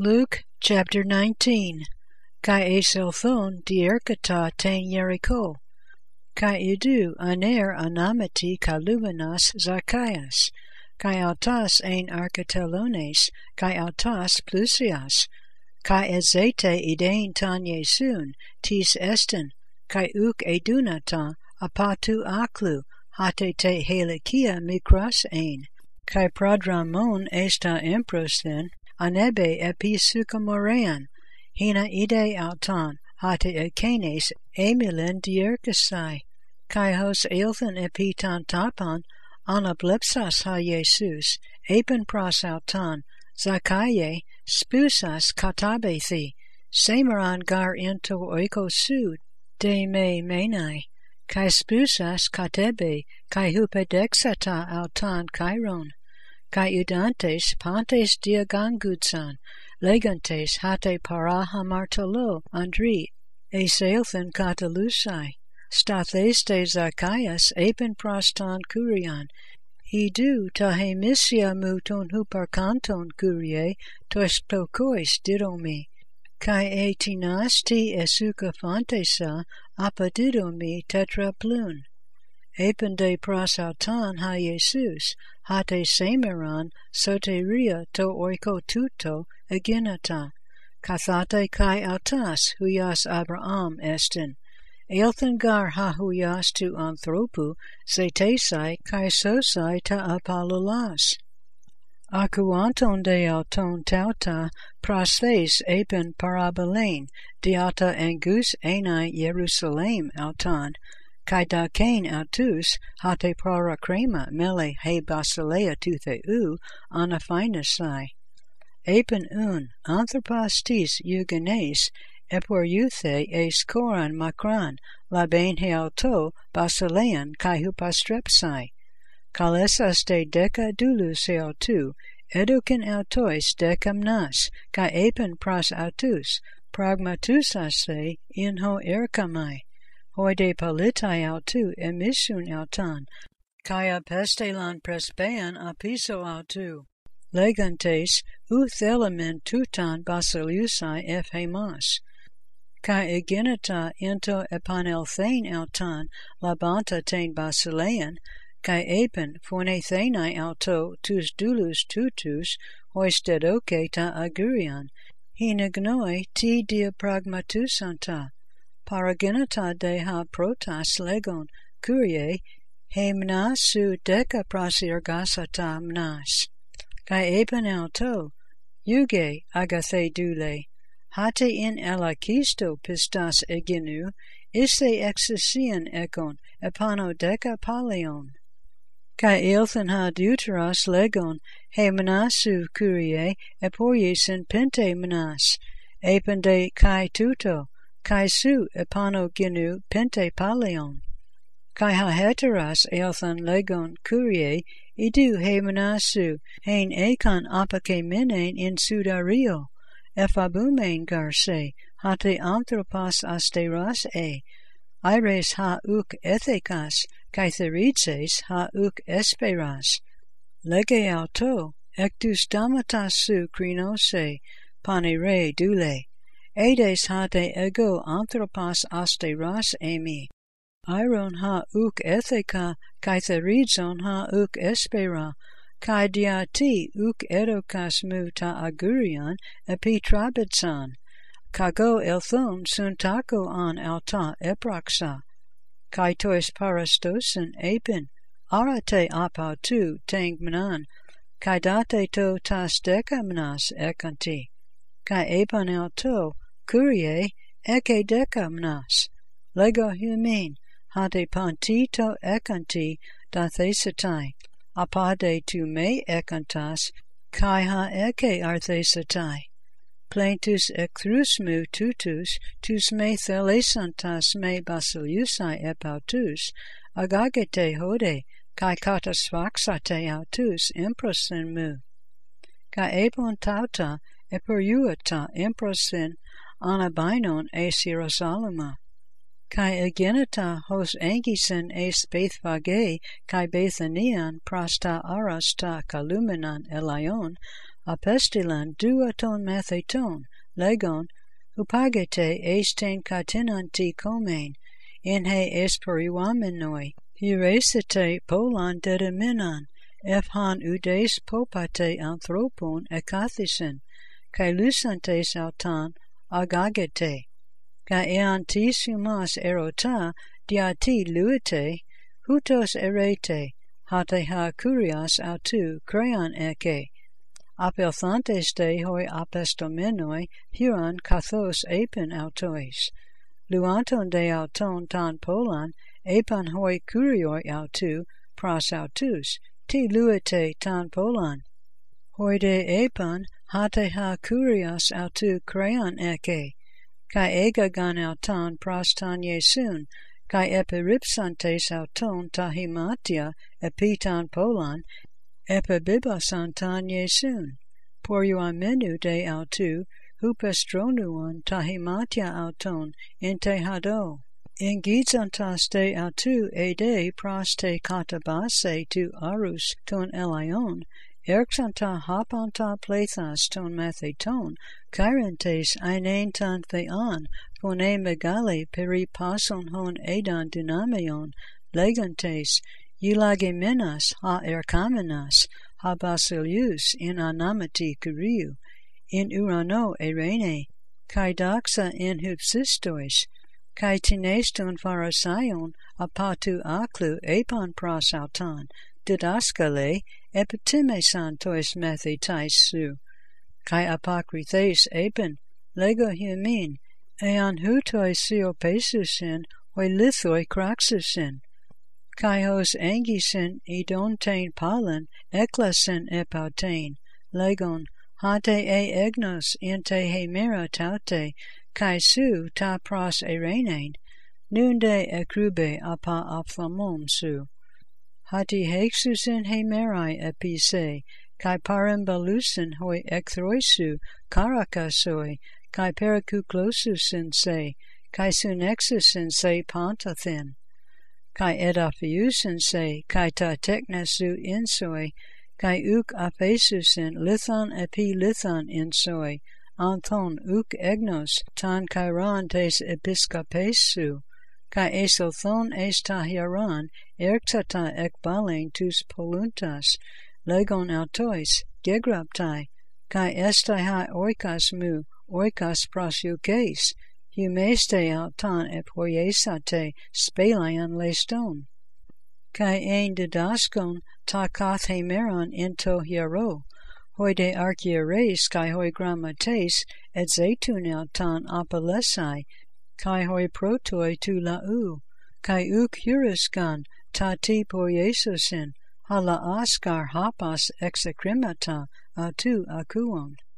Luke chapter 19. Kai eselthon dierkata ten Jericho. Kai idu aner anamati kalumenas Zacchaeus. Kai autas ein arkatelones, kai autas plusias. Kai ezete idein tan Jesun, tis esten, kai uk edunata, apatu aklu, hate te helikia mikros ein. Kai prodramon esta emprosen, anebe episukamorean, hina ide auton, hate ekenes emilin dierkasai, kai hos eilthan epitan tapan, anablepsas ha Jesus, epen pros auton, Zacchae, spusas katabethi, semeran gar into oikosu, de me menai, kai spusas katebe, kai hupedexata auton chiron, kai udantes pantes diagangutsan, legantes hate parahamartolo andri, eseilthan katalusai, statheste Zacchaeus epen proston kurion, idu tahe missia muton huparkanton kurie tois tokois didomi, kai etinas ti esuka fantesa apadidomi tetraplun. Epen de pros auton ha Jesus, hate semeran soteria to oiko tuto eginata, kathate kai autas huyas Abraham estin, eilthan gar ha huyas tu anthropu zetesai kai sosai ta apalulas. Akuanton de auton tauta prosthes epen parabolain, diata angus enai Jerusalem auton, kai dakein autus hate paracrema mele he basilea tutheu anaphinasai. Epen anthropos tis eugenes epor euthe es koran makran labain he auto basilean kai hupastrepsai. Kalesas de deca dulus he autu, edukin autois decam nas, kai epen pros autus, pragmatusase in ho erkamai. Hoi de palitai autu emissun autan, kai apestelan presbean apiso autu. Legantes uthelamen tutan basiliusai hemas. Kai eginata into epanelthein autan labanta ten basilean, kai epen phonethenai auto tus dulus tutus hoistedoke ta agurian, hinagnoi ti dia pragmatusanta. Paraginata de ha protas legon curie he mnas su deca prosirgasata mnas. Kai epen auto, euge agathe dule, hate in elakisto pistas eginu, isse exisian ekon epano deca palion. Kai eilthan ha deuteros legon he mnasu curie epoiesin pente mnas, epen de kai tuto, kai su epano ginu pente palion. Kai ha heteras eilthan legon curie idu he manasu hein ekon apake minen in sudario, efabumen garse, hate anthropos asteras aires ha uk ethekas, kai therizes ha uk esperas. Lege auto, ectus damatas su crinose, panere dule, edes hate ego anthropos asteras emi. Iron ha uk etheka, kai therizon ha uk espera, kai diati uk edokas mu ta agurian epi trabitsan, kago elthon suntako an alta epraxa, kai tois parastosen epin, arate apautu teng mnan, kai date to tas decamnas ekanti, kai epan alto, curie eke decamnas, lego humin, hade pantito ekanti da thesatai, apade tu me ekantas, kai ha eke arthesatai. Plentus ecthrusmu tutus, tus me thelesantas me basiliusai epautus, agagete hode, kai katasvaxate autus improsin mu. Kai epon tauta, eporiuata improsin anabainon es Jerusalema. Kai egenita hos angisen es Bethphage, kai Bethanian prosta arasta kalumenan elion, apestilan duaton matheton, legon, hupagete esten katinanti komain, in he esperiwamenoi, heuresite polan dedeminan, ephan udes popate anthropon ekathisen, kai lusantes autan agagete, kai eanti sumas erota diati luite, hutos erete, hate ha kurias autu crean eke, apelthantes de hoi apestomenoi huron kathos epen autois, luanton de auton tan polan, epan hoi kurioi autu, pros autus, ti luite tan polan, hoi de epan, hate ha kurias autu crean eke, kai egagan auton pros tan Yesun, kai epiripsantes auton tahimatia epitan polan, epibibasantan Yesun, poriuamenu de autu, hupestronuon tahimatia auton, inte hado. Ingizantas de autu ede pros te katabase tu arus ton elion, erxanta hapanta plethas ton matheton, kairentes einein tan thean, phone megali peripason hon edan dynamion, legantes, eulagemenas ha erkamenas, ha basilius in anamati kuriu, in urano erene, kai daxa in hypsistois, kai tineston pharasaion apatu aklu epan pros autan, didaskale epitimesan tois mathetais su, kai apokrithes epen, lego humin, ean hutoi siopesusin, hoi lithoi kraxusin, kai hos angisen idontain palan, eklasin epautain, legon, hate e egnos inte hemera taute, kai su ta pros erenain, nunde ekrube apa ophthalmon su. Hati hexusin hemerai epise, kai parambalusin hoi ekthroisu, karakasoi, kai perikuklosusin se, kai sunexusin se pantathin, kai edaphiusin se, kai ta teknasu insoi, kai uk aphesusin lithan epi lithan insoi, anthon uk egnos tan kairan tes episkopesu, kai esothon estahiaran erxata ekbalen tus poluntas, legon autois, gegraptai, kai estai ha oikas mu, oikas prasiukes, humeste autan epoiesate spelayan leston, kai ein didaskon ta kath hemeron into hiero, hoi de archieres kai hoi grammates et zetun autan apelesai, kai hoi protoi tu lau, kai uk huruskan ta ti poiesosin, hala askar hapas execrimata autu akuon.